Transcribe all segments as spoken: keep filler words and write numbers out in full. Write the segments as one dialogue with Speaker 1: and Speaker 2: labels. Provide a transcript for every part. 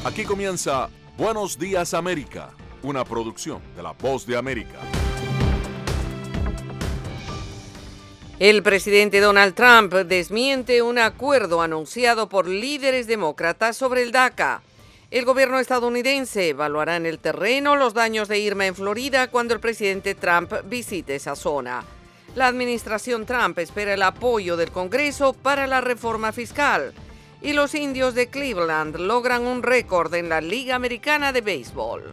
Speaker 1: Aquí comienza Buenos Días América, una producción de La Voz de América.
Speaker 2: El presidente Donald Trump desmiente un acuerdo anunciado por líderes demócratas sobre el DACA. El gobierno estadounidense evaluará en el terreno los daños de Irma en Florida cuando el presidente Trump visite esa zona. La administración Trump espera el apoyo del Congreso para la reforma fiscal. Y los indios de Cleveland logran un récord en la Liga Americana de Béisbol.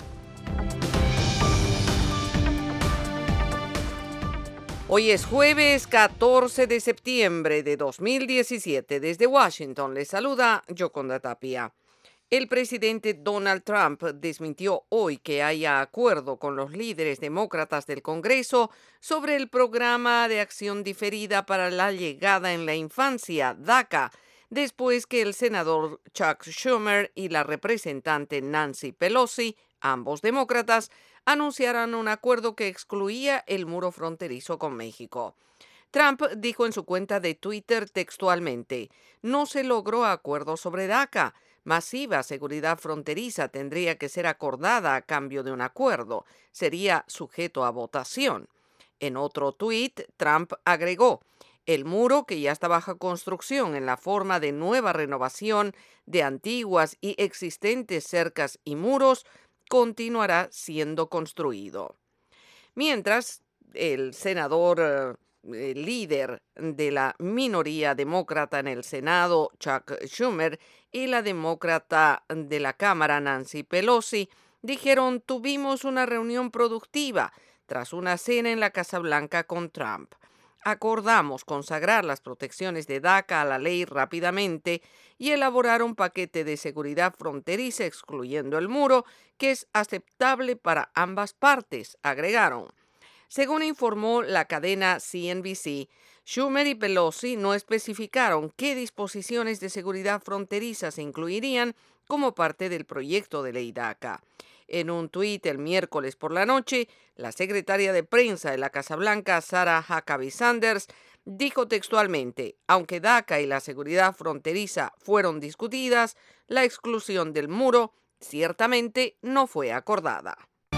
Speaker 2: Hoy es jueves catorce de septiembre de dos mil diecisiete. Desde Washington les saluda Yoconda Tapia. El presidente Donald Trump desmintió hoy que haya acuerdo con los líderes demócratas del Congreso sobre el programa de acción diferida para la llegada en la infancia, DACA, después que el senador Chuck Schumer y la representante Nancy Pelosi, ambos demócratas, anunciaron un acuerdo que excluía el muro fronterizo con México. Trump dijo en su cuenta de Twitter textualmente: "No se logró acuerdo sobre DACA. Masiva seguridad fronteriza tendría que ser acordada a cambio de un acuerdo. Sería sujeto a votación". En otro tuit, Trump agregó: "El muro, que ya está bajo construcción en la forma de nueva renovación de antiguas y existentes cercas y muros, continuará siendo construido". Mientras, el senador eh, líder de la minoría demócrata en el Senado, Chuck Schumer, y la demócrata de la Cámara, Nancy Pelosi, dijeron: "Tuvimos una reunión productiva tras una cena en la Casa Blanca con Trump. Acordamos consagrar las protecciones de DACA a la ley rápidamente y elaborar un paquete de seguridad fronteriza excluyendo el muro que es aceptable para ambas partes", agregaron. Según informó la cadena C N B C, Schumer y Pelosi no especificaron qué disposiciones de seguridad fronteriza se incluirían como parte del proyecto de ley DACA. En un tuit el miércoles por la noche, la secretaria de prensa de la Casa Blanca, Sarah Huckabee Sanders, dijo textualmente: "Aunque DACA y la seguridad fronteriza fueron discutidas, la exclusión del muro ciertamente no fue acordada".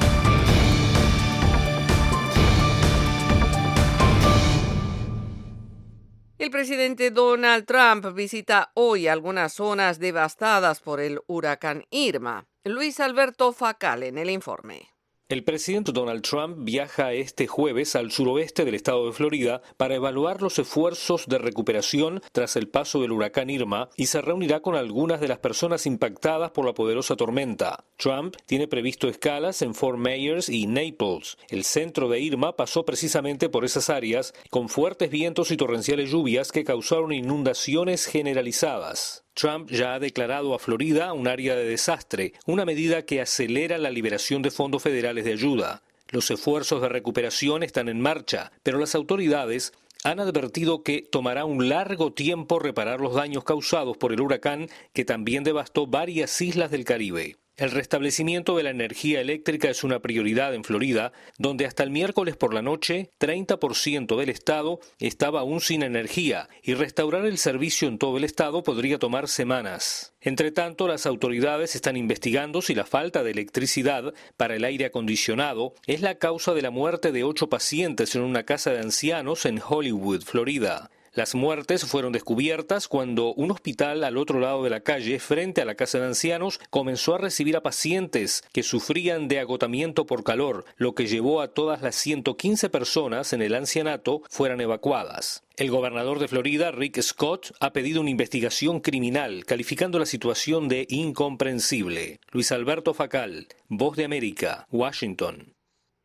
Speaker 2: El presidente Donald Trump visita hoy algunas zonas devastadas por el huracán Irma. Luis Alberto Facal en el informe.
Speaker 3: El presidente Donald Trump viaja este jueves al suroeste del estado de Florida para evaluar los esfuerzos de recuperación tras el paso del huracán Irma y se reunirá con algunas de las personas impactadas por la poderosa tormenta. Trump tiene previsto escalas en Fort Myers y Naples. El centro de Irma pasó precisamente por esas áreas, con fuertes vientos y torrenciales lluvias que causaron inundaciones generalizadas. Trump ya ha declarado a Florida un área de desastre, una medida que acelera la liberación de fondos federales de ayuda. Los esfuerzos de recuperación están en marcha, pero las autoridades han advertido que tomará un largo tiempo reparar los daños causados por el huracán que también devastó varias islas del Caribe. El restablecimiento de la energía eléctrica es una prioridad en Florida, donde hasta el miércoles por la noche, treinta por ciento del estado estaba aún sin energía, y restaurar el servicio en todo el estado podría tomar semanas. Entre tanto, las autoridades están investigando si la falta de electricidad para el aire acondicionado es la causa de la muerte de ocho pacientes en una casa de ancianos en Hollywood, Florida. Las muertes fueron descubiertas cuando un hospital al otro lado de la calle, frente a la casa de ancianos, comenzó a recibir a pacientes que sufrían de agotamiento por calor, lo que llevó a todas las ciento quince personas en el ancianato fueran evacuadas. El gobernador de Florida, Rick Scott, ha pedido una investigación criminal, calificando la situación de incomprensible. Luis Alberto Facal, Voz de América, Washington.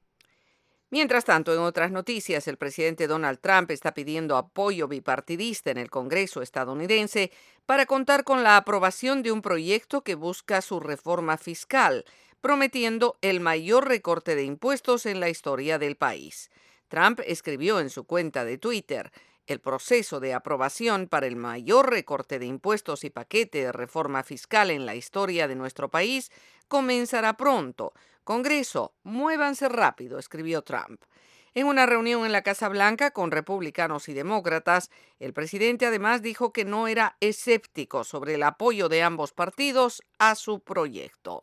Speaker 2: Mientras tanto, en otras noticias, el presidente Donald Trump está pidiendo apoyo bipartidista en el Congreso estadounidense para contar con la aprobación de un proyecto que busca su reforma fiscal, prometiendo el mayor recorte de impuestos en la historia del país. Trump escribió en su cuenta de Twitter: "El proceso de aprobación para el mayor recorte de impuestos y paquete de reforma fiscal en la historia de nuestro país comenzará pronto. Congreso, muévanse rápido", escribió Trump. En una reunión en la Casa Blanca con republicanos y demócratas, el presidente además dijo que no era escéptico sobre el apoyo de ambos partidos a su proyecto.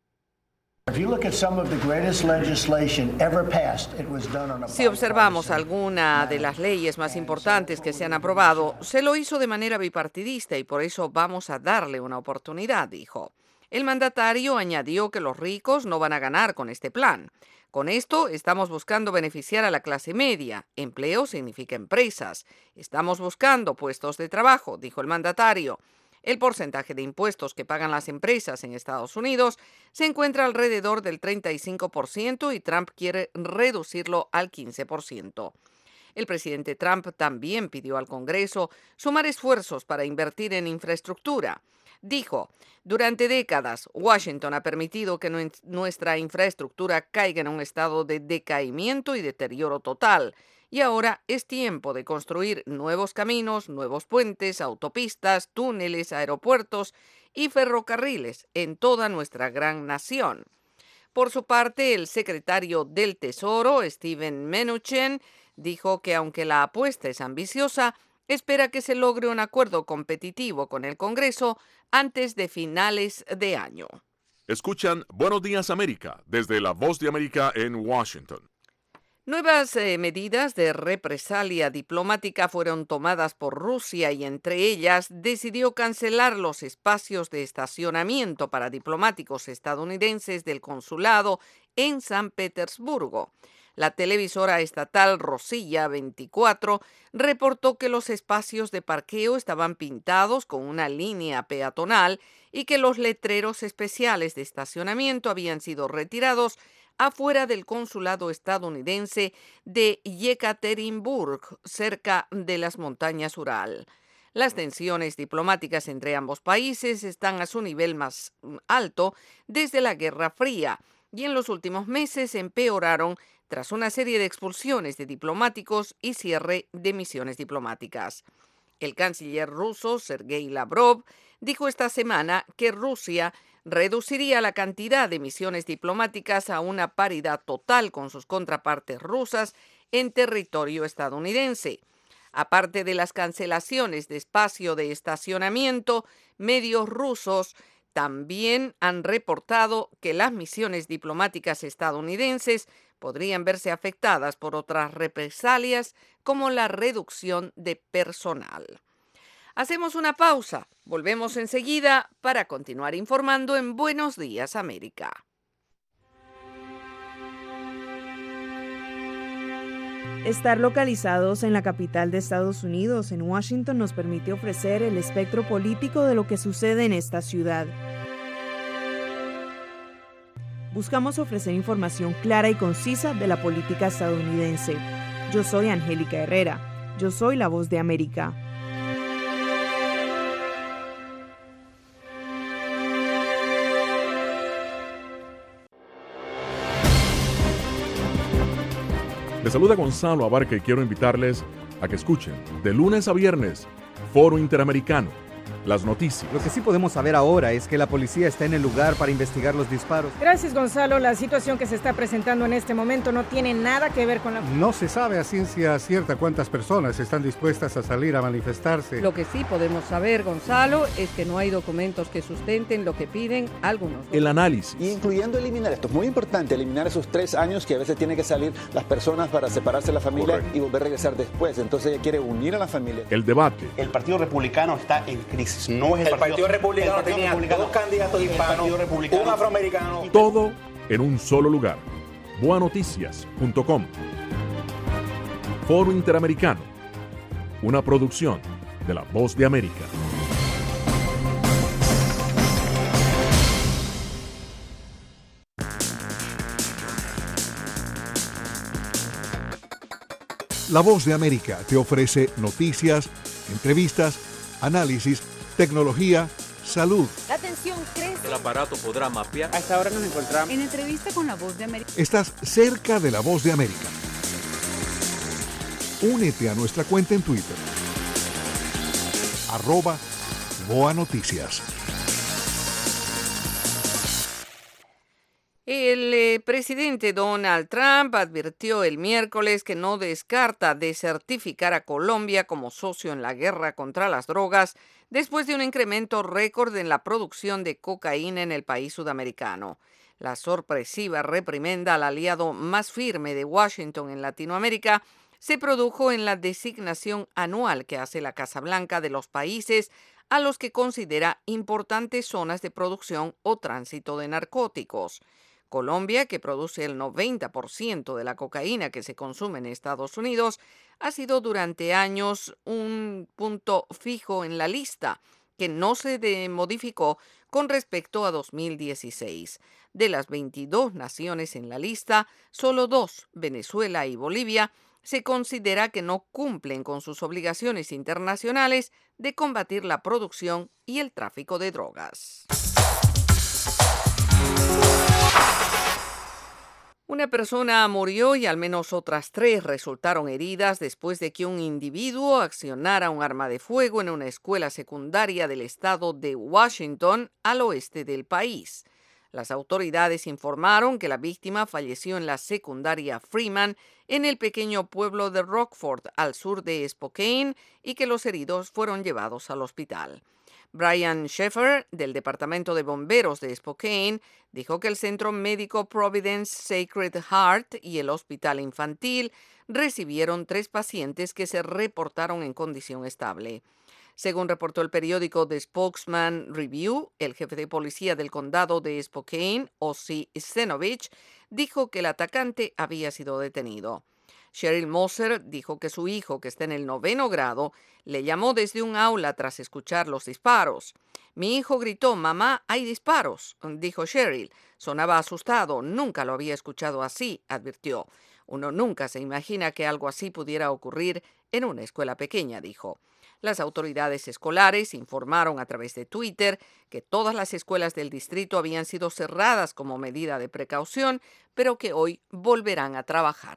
Speaker 2: Si observamos alguna de las leyes más importantes que se han aprobado, se lo hizo de manera bipartidista y por eso vamos a darle una oportunidad, dijo. El mandatario añadió que los ricos no van a ganar con este plan. Con esto estamos buscando beneficiar a la clase media. Empleo significa empresas. Estamos buscando puestos de trabajo, dijo el mandatario. El porcentaje de impuestos que pagan las empresas en Estados Unidos se encuentra alrededor del treinta y cinco por ciento y Trump quiere reducirlo al quince por ciento. El presidente Trump también pidió al Congreso sumar esfuerzos para invertir en infraestructura. Dijo, durante décadas, Washington ha permitido que nuestra infraestructura caiga en un estado de decaimiento y deterioro total. Y ahora es tiempo de construir nuevos caminos, nuevos puentes, autopistas, túneles, aeropuertos y ferrocarriles en toda nuestra gran nación. Por su parte, el secretario del Tesoro, Steven Mnuchin, dijo que aunque la apuesta es ambiciosa, espera que se logre un acuerdo competitivo con el Congreso antes de finales de año.
Speaker 1: Escuchan Buenos Días América desde La Voz de América en Washington.
Speaker 2: Nuevas eh, medidas de represalia diplomática fueron tomadas por Rusia y entre ellas decidió cancelar los espacios de estacionamiento para diplomáticos estadounidenses del consulado en San Petersburgo. La televisora estatal Rosilla veinticuatro reportó que los espacios de parqueo estaban pintados con una línea peatonal y que los letreros especiales de estacionamiento habían sido retirados afuera del consulado estadounidense de Yekaterinburg, cerca de las montañas Ural. Las tensiones diplomáticas entre ambos países están a su nivel más alto desde la Guerra Fría y en los últimos meses empeoraron tras una serie de expulsiones de diplomáticos y cierre de misiones diplomáticas. El canciller ruso, Sergei Lavrov, dijo esta semana que Rusia reduciría la cantidad de misiones diplomáticas a una paridad total con sus contrapartes rusas en territorio estadounidense. Aparte de las cancelaciones de espacio de estacionamiento, medios rusos también han reportado que las misiones diplomáticas estadounidenses podrían verse afectadas por otras represalias como la reducción de personal. Hacemos una pausa. Volvemos enseguida para continuar informando en Buenos Días América.
Speaker 4: Estar localizados en la capital de Estados Unidos, en Washington, nos permite ofrecer el espectro político de lo que sucede en esta ciudad. Buscamos ofrecer información clara y concisa de la política estadounidense. Yo soy Angélica Herrera. Yo soy La Voz de América.
Speaker 1: Les saluda Gonzalo Abarca y quiero invitarles a que escuchen de lunes a viernes Foro Interamericano, las noticias.
Speaker 5: Lo que sí podemos saber ahora es que la policía está en el lugar para investigar los disparos.
Speaker 6: Gracias, Gonzalo. La situación que se está presentando en este momento no tiene nada que ver con la...
Speaker 7: No se sabe a ciencia cierta cuántas personas están dispuestas a salir a manifestarse.
Speaker 8: Lo que sí podemos saber, Gonzalo, es que no hay documentos que sustenten lo que piden algunos.
Speaker 1: El análisis.
Speaker 9: Incluyendo eliminar, esto es muy importante, eliminar esos tres años que a veces tienen que salir las personas para separarse de la familia. Correcto. Y volver a regresar después. Entonces ella quiere unir a la familia.
Speaker 1: El debate.
Speaker 10: El Partido Republicano está en crisis. No es el,
Speaker 11: el
Speaker 10: partido,
Speaker 11: partido Republicano
Speaker 10: el partido
Speaker 11: tenía
Speaker 10: republicano,
Speaker 11: dos candidatos hispanos, un afroamericano.
Speaker 1: Todo en un solo lugar. boa noticias punto com. Foro Interamericano. Una producción de La Voz de América.
Speaker 12: La Voz de América te ofrece noticias, entrevistas, análisis, tecnología, salud.
Speaker 13: La tensión crece.
Speaker 14: El aparato podrá mapear.
Speaker 15: A esta hora nos encontramos
Speaker 13: en entrevista con La Voz de América.
Speaker 12: Estás cerca de La Voz de América. Únete a nuestra cuenta en Twitter. Arroba Boa Noticias.
Speaker 2: El eh, presidente Donald Trump advirtió el miércoles que no descarta desertificar a Colombia como socio en la guerra contra las drogas después de un incremento récord en la producción de cocaína en el país sudamericano. La sorpresiva reprimenda al aliado más firme de Washington en Latinoamérica se produjo en la designación anual que hace la Casa Blanca de los países a los que considera importantes zonas de producción o tránsito de narcóticos. Colombia, que produce el noventa por ciento de la cocaína que se consume en Estados Unidos, ha sido durante años un punto fijo en la lista, que no se de- modificó con respecto a dos mil dieciséis. De las veintidós naciones en la lista, solo dos, Venezuela y Bolivia, se considera que no cumplen con sus obligaciones internacionales de combatir la producción y el tráfico de drogas. Una persona murió y al menos otras tres resultaron heridas después de que un individuo accionara un arma de fuego en una escuela secundaria del estado de Washington, al oeste del país. Las autoridades informaron que la víctima falleció en la secundaria Freeman, en el pequeño pueblo de Rockford, al sur de Spokane, y que los heridos fueron llevados al hospital. Brian Sheffer, del Departamento de Bomberos de Spokane, dijo que el Centro Médico Providence Sacred Heart y el Hospital Infantil recibieron tres pacientes que se reportaron en condición estable. Según reportó el periódico The Spokesman Review, el jefe de policía del condado de Spokane, Ozzy Stenovich, dijo que el atacante había sido detenido. Cheryl Moser dijo que su hijo, que está en el noveno grado, le llamó desde un aula tras escuchar los disparos. Mi hijo gritó, «Mamá, hay disparos», dijo Cheryl. Sonaba asustado, nunca lo había escuchado así, advirtió. Uno nunca se imagina que algo así pudiera ocurrir en una escuela pequeña, dijo. Las autoridades escolares informaron a través de Twitter que todas las escuelas del distrito habían sido cerradas como medida de precaución, pero que hoy volverán a trabajar.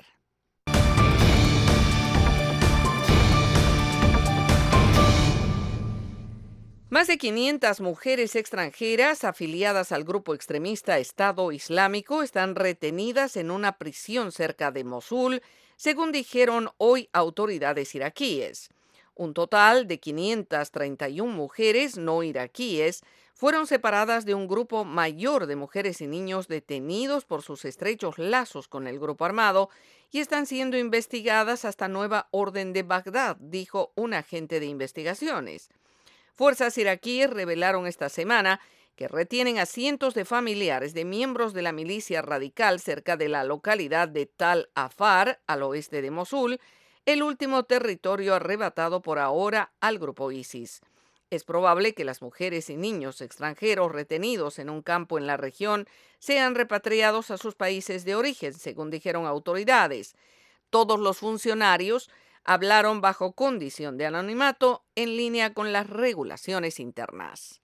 Speaker 2: Más de quinientas mujeres extranjeras afiliadas al grupo extremista Estado Islámico están retenidas en una prisión cerca de Mosul, según dijeron hoy autoridades iraquíes. Un total de quinientas treinta y una mujeres no iraquíes fueron separadas de un grupo mayor de mujeres y niños detenidos por sus estrechos lazos con el grupo armado y están siendo investigadas hasta nueva orden de Bagdad, dijo un agente de investigaciones. Fuerzas iraquíes revelaron esta semana que retienen a cientos de familiares de miembros de la milicia radical cerca de la localidad de Tal Afar, al oeste de Mosul, el último territorio arrebatado por ahora al grupo ISIS. Es probable que las mujeres y niños extranjeros retenidos en un campo en la región sean repatriados a sus países de origen, según dijeron autoridades. Todos los funcionarios hablaron bajo condición de anonimato en línea con las regulaciones internas.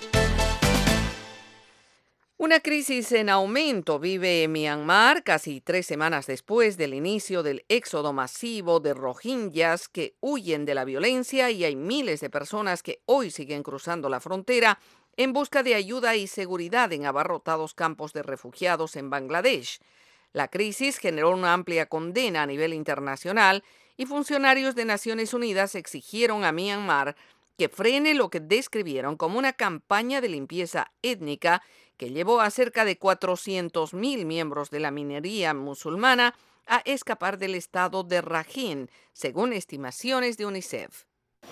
Speaker 2: Una crisis en aumento vive Myanmar casi tres semanas después del inicio del éxodo masivo de rohingyas que huyen de la violencia, y hay miles de personas que hoy siguen cruzando la frontera en busca de ayuda y seguridad en abarrotados campos de refugiados en Bangladesh. La crisis generó una amplia condena a nivel internacional y funcionarios de Naciones Unidas exigieron a Myanmar que frene lo que describieron como una campaña de limpieza étnica que llevó a cerca de cuatrocientos mil miembros de la minoría musulmana a escapar del estado de Rakhine, según estimaciones de UNICEF.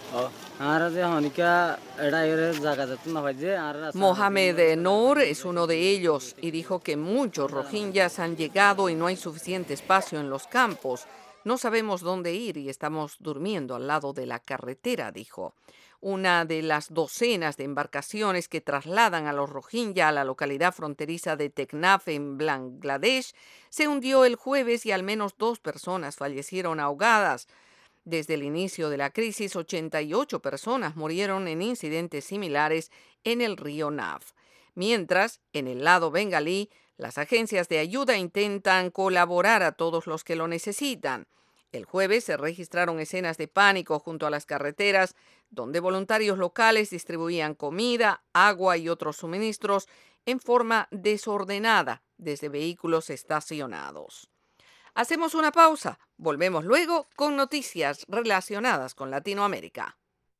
Speaker 2: Mohamed Noor es uno de ellos y dijo que muchos rohingyas han llegado y no hay suficiente espacio en los campos. No sabemos dónde ir y estamos durmiendo al lado de la carretera, dijo. Una de las docenas de embarcaciones que trasladan a los rohingya a la localidad fronteriza de Teknaf en Bangladesh se hundió el jueves y al menos dos personas fallecieron ahogadas. Desde el inicio de la crisis, ochenta y ocho personas murieron en incidentes similares en el río Naf. Mientras, en el lado bengalí, las agencias de ayuda intentan colaborar a todos los que lo necesitan. El jueves se registraron escenas de pánico junto a las carreteras, donde voluntarios locales distribuían comida, agua y otros suministros en forma desordenada desde vehículos estacionados. Hacemos una pausa. Volvemos luego con noticias relacionadas con Latinoamérica.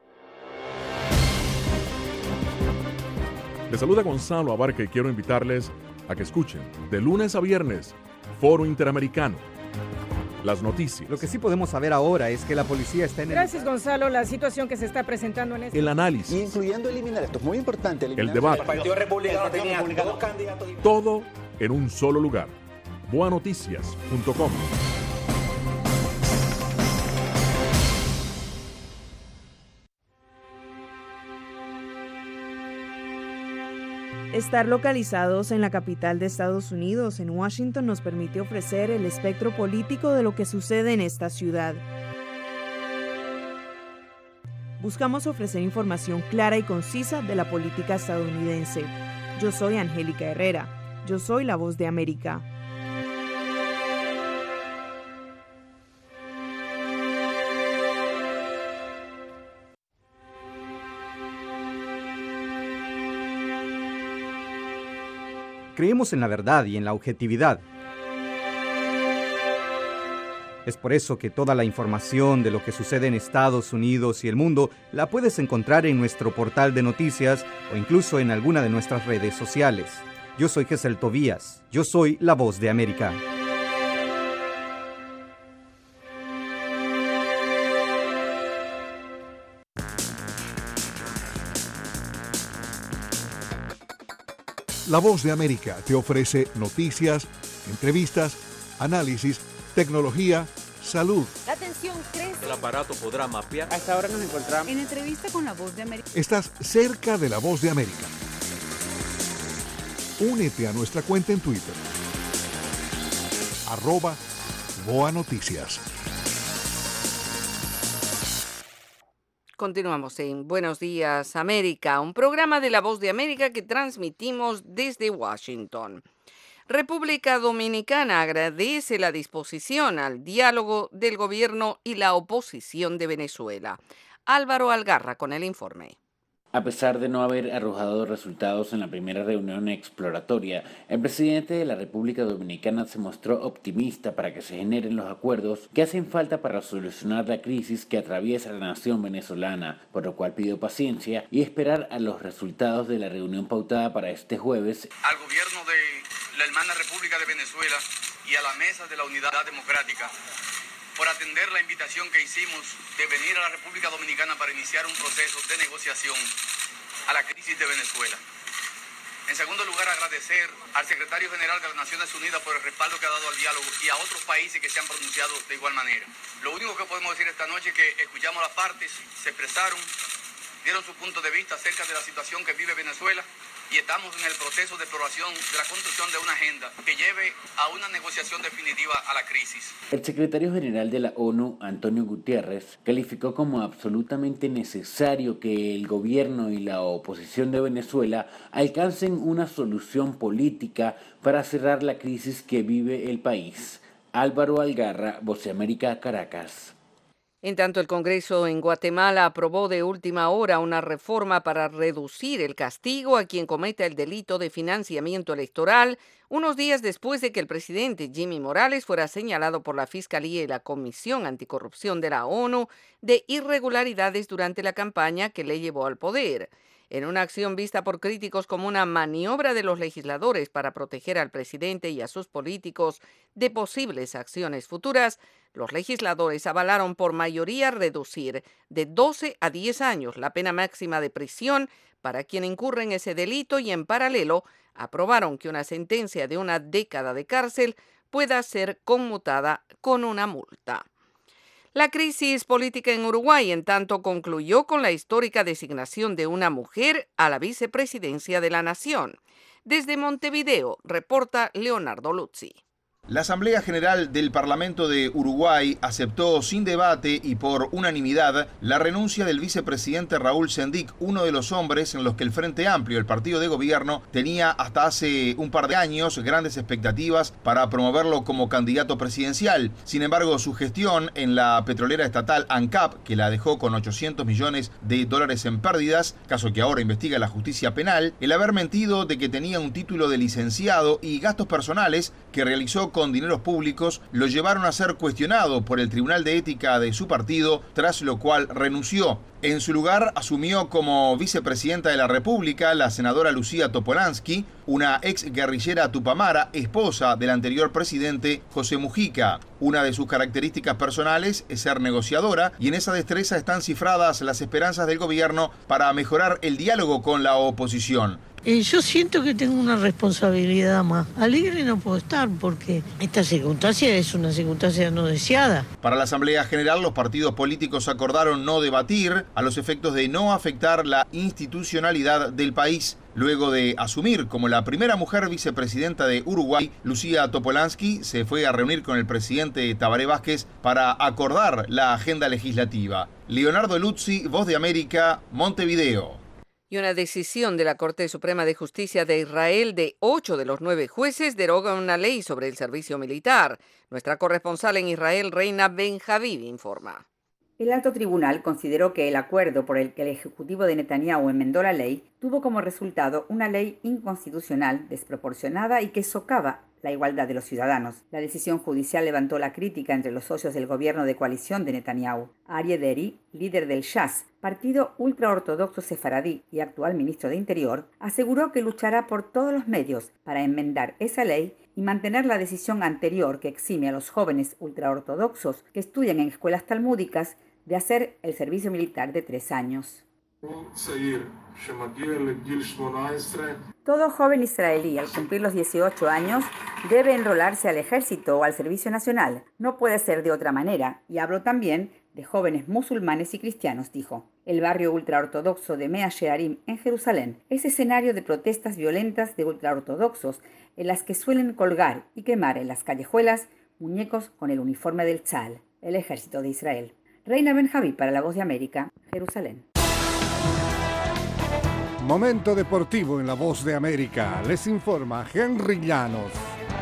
Speaker 1: Les saluda Gonzalo Abarca y quiero invitarles a que escuchen de lunes a viernes Foro Interamericano. Las noticias.
Speaker 5: Lo que sí podemos saber ahora es que la policía está en el...
Speaker 6: Gracias, Gonzalo. La situación que se está presentando en este...
Speaker 1: El análisis.
Speaker 9: Incluyendo eliminar, esto es muy importante, eliminar...
Speaker 1: El debate.
Speaker 11: El Partido Republicano tenía dos candidatos.
Speaker 1: Todo en un solo lugar. boa noticias punto com.
Speaker 4: Estar localizados en la capital de Estados Unidos, en Washington, nos permite ofrecer el espectro político de lo que sucede en esta ciudad. Buscamos ofrecer información clara y concisa de la política estadounidense. Yo soy Angélica Herrera. Yo soy la voz de América.
Speaker 5: Creemos en la verdad y en la objetividad. Es por eso que toda la información de lo que sucede en Estados Unidos y el mundo la puedes encontrar en nuestro portal de noticias o incluso en alguna de nuestras redes sociales. Yo soy Gesel Tobías. Yo soy la voz de América.
Speaker 12: La Voz de América te ofrece noticias, entrevistas, análisis, tecnología, salud.
Speaker 13: La tensión crece.
Speaker 14: El aparato podrá mapear.
Speaker 11: A esta hora nos encontramos
Speaker 13: En entrevista con La Voz de América.
Speaker 12: Estás cerca de La Voz de América. Únete a nuestra cuenta en Twitter. Arroba Boa Noticias.
Speaker 2: Continuamos en Buenos Días América, un programa de La Voz de América que transmitimos desde Washington. República Dominicana agradece la disposición al diálogo del gobierno y la oposición de Venezuela. Álvaro Algarra con el informe.
Speaker 15: A pesar de no haber arrojado resultados en la primera reunión exploratoria, el presidente de la República Dominicana se mostró optimista para que se generen los acuerdos que hacen falta para solucionar la crisis que atraviesa la nación venezolana, por lo cual pidió paciencia y esperar a los resultados de la reunión pautada para este jueves.
Speaker 16: Al gobierno de la hermana República de Venezuela y a la mesa de la Unidad Democrática por atender la invitación que hicimos de venir a la República Dominicana para iniciar un proceso de negociación a la crisis de Venezuela. En segundo lugar, agradecer al secretario general de las Naciones Unidas por el respaldo que ha dado al diálogo y a otros países que se han pronunciado de igual manera. Lo único que podemos decir esta noche es que escuchamos a las partes, se expresaron, dieron su punto de vista acerca de la situación que vive Venezuela y estamos en el proceso de exploración de la construcción de una agenda que lleve a una negociación definitiva a la crisis.
Speaker 15: El secretario general de la ONU, Antonio Guterres, calificó como absolutamente necesario que el gobierno y la oposición de Venezuela alcancen una solución política para cerrar la crisis que vive el país. Álvaro Algarra, Voz de América, Caracas.
Speaker 2: En tanto, el Congreso en Guatemala aprobó de última hora una reforma para reducir el castigo a quien cometa el delito de financiamiento electoral, unos días después de que el presidente Jimmy Morales fuera señalado por la Fiscalía y la Comisión Anticorrupción de la ONU de irregularidades durante la campaña que le llevó al poder. En una acción vista por críticos como una maniobra de los legisladores para proteger al presidente y a sus políticos de posibles acciones futuras, los legisladores avalaron por mayoría reducir de doce a diez años la pena máxima de prisión para quien incurre en ese delito y, en paralelo, aprobaron que una sentencia de una década de cárcel pueda ser conmutada con una multa. La crisis política en Uruguay, en tanto, concluyó con la histórica designación de una mujer a la vicepresidencia de la nación. Desde Montevideo, reporta Leonardo Luzzi.
Speaker 14: La Asamblea General del Parlamento de Uruguay aceptó sin debate y por unanimidad la renuncia del vicepresidente Raúl Sendic, uno de los hombres en los que el Frente Amplio, el partido de gobierno, tenía hasta hace un par de años grandes expectativas para promoverlo como candidato presidencial. Sin embargo, su gestión en la petrolera estatal ANCAP, que la dejó con ochocientos millones de dólares en pérdidas, caso que ahora investiga la justicia penal, el haber mentido de que tenía un título de licenciado y gastos personales que realizó con dineros públicos lo llevaron a ser cuestionado por el Tribunal de Ética de su partido, tras lo cual renunció. En su lugar asumió como vicepresidenta de la República la senadora Lucía Topolansky, una ex guerrillera tupamara, esposa del anterior presidente José Mujica. Una de sus características personales es ser negociadora, y en esa destreza están cifradas las esperanzas del gobierno para mejorar el diálogo con la oposición.
Speaker 17: Eh, yo siento que tengo una responsabilidad más. Alegre no puedo estar porque esta circunstancia es una circunstancia no deseada.
Speaker 14: Para la Asamblea General, los partidos políticos acordaron no debatir a los efectos de no afectar la institucionalidad del país. Luego de asumir como la primera mujer vicepresidenta de Uruguay, Lucía Topolansky se fue a reunir con el presidente Tabaré Vázquez para acordar la agenda legislativa. Leonardo Luzzi, Voz de América, Montevideo.
Speaker 2: Y una decisión de la Corte Suprema de Justicia de Israel de ocho de los nueve jueces deroga una ley sobre el servicio militar. Nuestra corresponsal en Israel, Reina Ben-Javid, informa.
Speaker 18: El alto tribunal consideró que el acuerdo por el que el ejecutivo de Netanyahu enmendó la ley tuvo como resultado una ley inconstitucional, desproporcionada y que socava la igualdad de los ciudadanos. La decisión judicial levantó la crítica entre los socios del gobierno de coalición de Netanyahu. Aryeh Deri, líder del Shas, partido ultraortodoxo sefaradí y actual ministro de Interior, aseguró que luchará por todos los medios para enmendar esa ley y mantener la decisión anterior que exime a los jóvenes ultraortodoxos que estudian en escuelas talmúdicas de hacer el servicio militar de tres años. Todo joven israelí al cumplir los dieciocho años debe enrolarse al ejército o al servicio nacional. No puede ser de otra manera. Y habló también de jóvenes musulmanes y cristianos, dijo. El barrio ultraortodoxo de Mea Shearim en Jerusalén es escenario de protestas violentas de ultraortodoxos en las que suelen colgar y quemar en las callejuelas muñecos con el uniforme del Tzal, el ejército de Israel. Reina Ben-Javid para La Voz de América, Jerusalén.
Speaker 7: Momento deportivo en La Voz de América. Les informa Henry Llanos.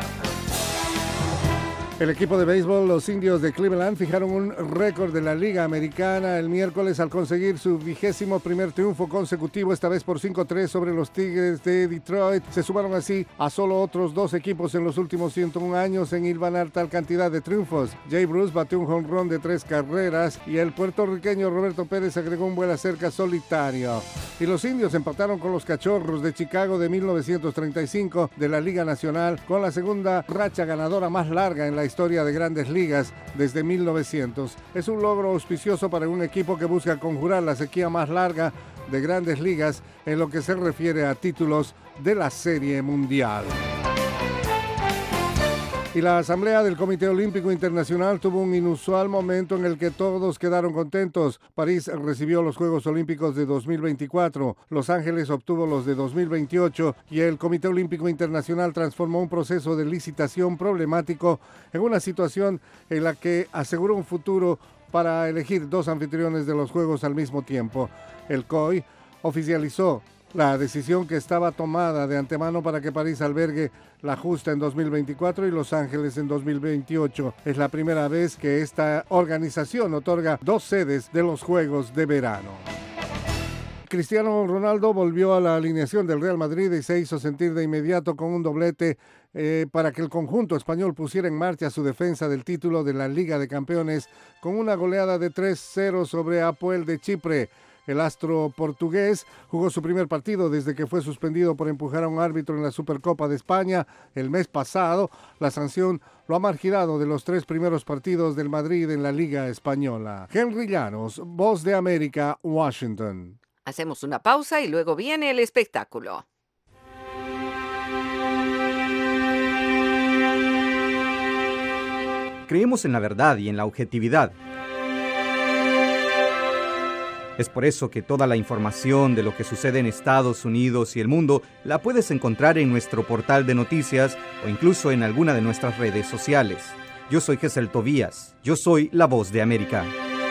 Speaker 7: El equipo de béisbol, los Indios de Cleveland, fijaron un récord de la Liga Americana el miércoles al conseguir su vigésimo primer triunfo consecutivo, esta vez por cinco tres sobre los Tigres de Detroit. Se sumaron así a solo otros dos equipos en los últimos ciento un años en hilvanar tal cantidad de triunfos. Jay Bruce batió un jonrón de tres carreras y el puertorriqueño Roberto Pérez agregó un vuela cerca solitario. Y los Indios empataron con los Cachorros de Chicago de mil novecientos treinta y cinco de la Liga Nacional, con la segunda racha ganadora más larga en la historia de Grandes Ligas desde mil novecientos. Es un logro auspicioso para un equipo que busca conjurar la sequía más larga de Grandes Ligas en lo que se refiere a títulos de la Serie Mundial. Y la Asamblea del Comité Olímpico Internacional tuvo un inusual momento en el que todos quedaron contentos. París recibió los Juegos Olímpicos de dos mil veinticuatro, Los Ángeles obtuvo los de dos mil veintiocho y el Comité Olímpico Internacional transformó un proceso de licitación problemático en una situación en la que aseguró un futuro para elegir dos anfitriones de los Juegos al mismo tiempo. El C O I oficializó la decisión que estaba tomada de antemano para que París albergue la justa en dos mil veinticuatro y Los Ángeles en dos mil veintiocho. Es la primera vez que esta organización otorga dos sedes de los Juegos de Verano. Cristiano Ronaldo volvió a la alineación del Real Madrid y se hizo sentir de inmediato con un doblete eh, para que el conjunto español pusiera en marcha su defensa del título de la Liga de Campeones con una goleada de tres cero sobre Apoel de Chipre. El astro portugués jugó su primer partido desde que fue suspendido por empujar a un árbitro en la Supercopa de España el mes pasado. La sanción lo ha marginado de los tres primeros partidos del Madrid en la Liga Española. Henry Llanos, Voz de América, Washington.
Speaker 2: Hacemos una pausa y luego viene el espectáculo.
Speaker 5: Creemos en la verdad y en la objetividad. Es por eso que toda la información de lo que sucede en Estados Unidos y el mundo la puedes encontrar en nuestro portal de noticias o incluso en alguna de nuestras redes sociales. Yo soy Gesel Tobías. Yo soy La Voz de América.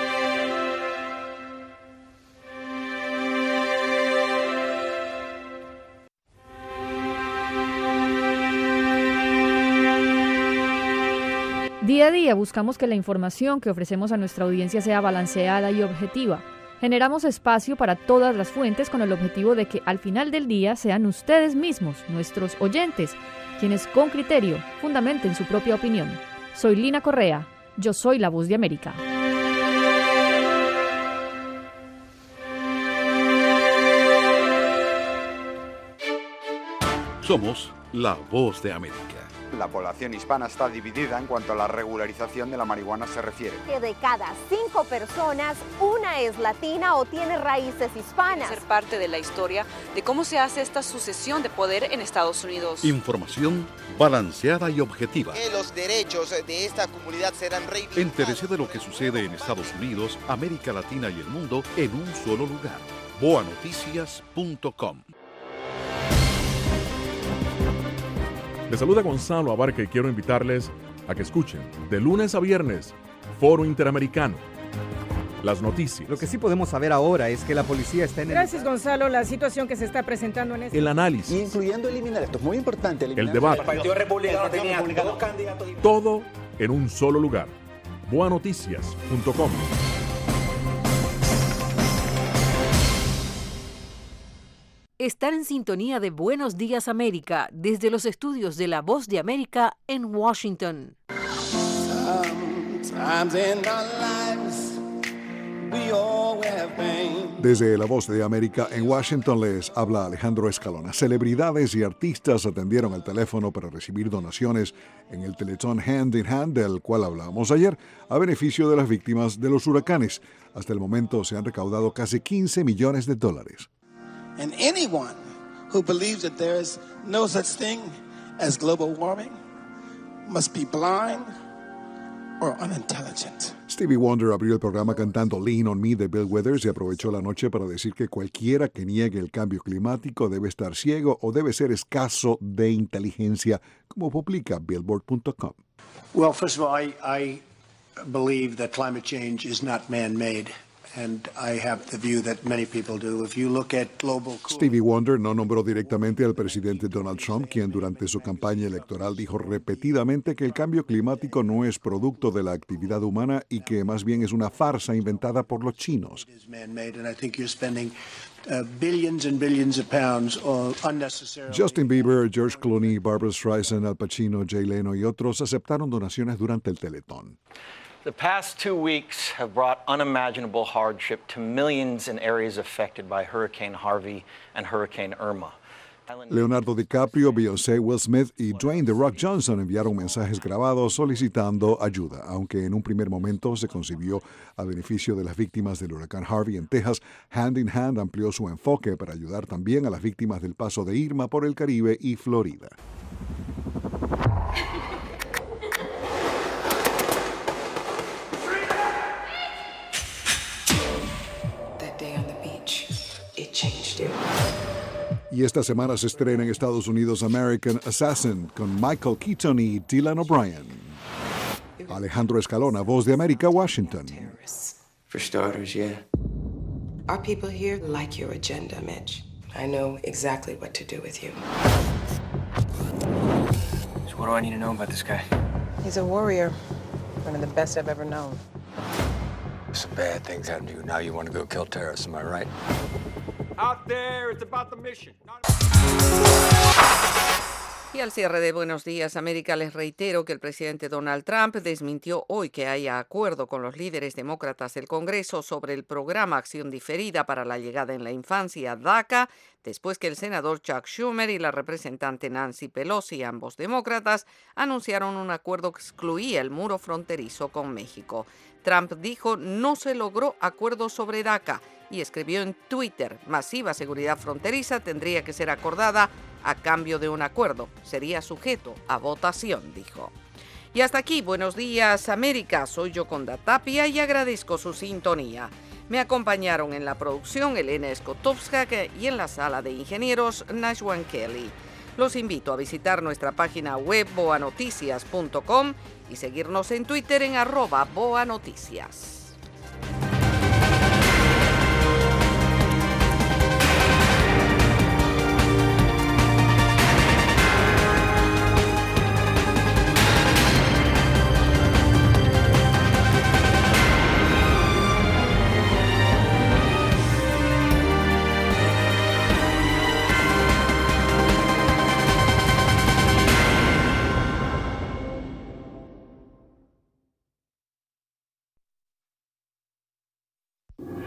Speaker 19: Día a día buscamos que la información que ofrecemos a nuestra audiencia sea balanceada y objetiva. Generamos espacio para todas las fuentes con el objetivo de que al final del día sean ustedes mismos, nuestros oyentes, quienes con criterio fundamenten su propia opinión. Soy Lina Correa, yo soy La Voz de América.
Speaker 12: Somos La Voz de América.
Speaker 20: La población hispana está dividida en cuanto a la regularización de la marihuana se refiere.
Speaker 21: Que de cada cinco personas, una es latina o tiene raíces hispanas.
Speaker 22: Ser parte de la historia de cómo se hace esta sucesión de poder en Estados Unidos.
Speaker 12: Información balanceada y objetiva.
Speaker 23: Que los derechos de esta comunidad serán reivindicados.
Speaker 12: Entérese de lo que sucede en Estados Unidos, América Latina y el mundo en un solo lugar. boa noticias punto com.
Speaker 1: Les saluda Gonzalo Abarca y quiero invitarles a que escuchen de lunes a viernes Foro Interamericano. Las noticias.
Speaker 5: Lo que sí podemos saber ahora es que la policía está en el...
Speaker 6: Gracias, Gonzalo. La situación que se está presentando en este...
Speaker 1: El análisis.
Speaker 9: Incluyendo eliminar, esto es muy importante. Eliminar.
Speaker 1: El debate.
Speaker 11: El Partido Republicano tenía dos candidatos.
Speaker 1: Todo en un solo lugar. boa noticias punto com.
Speaker 24: Están en sintonía de Buenos Días América desde los estudios de La Voz de América en Washington.
Speaker 12: Desde La Voz de América en Washington les habla Alejandro Escalona. Celebridades y artistas atendieron el teléfono para recibir donaciones en el Teletón Hand in Hand, del cual hablábamos ayer, a beneficio de las víctimas de los huracanes. Hasta el momento se han recaudado casi quince millones de dólares.
Speaker 25: And anyone who believes that there is no such thing as global warming must be blind or unintelligent.
Speaker 12: Stevie Wonder abrió el programa cantando Lean on Me de Bill Withers y aprovechó la noche para decir que cualquiera que niegue el cambio climático debe estar ciego o debe ser escaso de inteligencia, como publica Billboard punto com.
Speaker 26: Well, first of all, I, I believe that climate change is not man-made. And I have the view that many people do. If you look at global...
Speaker 12: Stevie Wonder no nombró directamente al presidente Donald Trump, quien durante su campaña electoral dijo repetidamente que el cambio climático no es producto de la actividad humana y que más bien es una farsa inventada por los chinos. Justin Bieber, George Clooney, Barbra Streisand, Al Pacino, Jay Leno y otros aceptaron donaciones durante el Teletón.
Speaker 27: The past two weeks have brought unimaginable hardship to millions in areas affected by Hurricane Harvey and Hurricane Irma.
Speaker 12: Leonardo DiCaprio, Beyoncé, Will Smith y Dwayne The Rock Johnson enviaron mensajes grabados solicitando ayuda. Aunque en un primer momento se concibió a beneficio de las víctimas del huracán Harvey en Texas, Hand in Hand amplió su enfoque para ayudar también a las víctimas del paso de Irma por el Caribe y Florida. Y esta semana se estrena en Estados Unidos American Assassin con Michael Keaton y Dylan O'Brien. Alejandro Escalona, Voz de América, Washington.
Speaker 28: For starters, yeah. Our people here like your agenda, Mitch. I know exactly what to do with you.
Speaker 27: So what do I need to know about this guy?
Speaker 28: He's a warrior. One of the best I've ever known.
Speaker 29: Some bad things happen to you. Now you want to go kill terrorists, am I right?
Speaker 30: Out there, it's about the mission.
Speaker 2: Y al cierre de Buenos Días América les reitero que el presidente Donald Trump desmintió hoy que haya acuerdo con los líderes demócratas del Congreso sobre el programa Acción Diferida para la Llegada en la Infancia, DACA, después que el senador Chuck Schumer y la representante Nancy Pelosi, ambos demócratas, anunciaron un acuerdo que excluía el muro fronterizo con México. Trump dijo no se logró acuerdo sobre DACA y escribió en Twitter: masiva seguridad fronteriza tendría que ser acordada a cambio de un acuerdo. Sería sujeto a votación, dijo. Y hasta aquí, Buenos Días América. Soy Yoconda Tapia y agradezco su sintonía. Me acompañaron en la producción Elena Skotovska y en la sala de ingenieros Najwan Kelly. Los invito a visitar nuestra página web boa noticias punto com y seguirnos en Twitter en arroba boanoticias.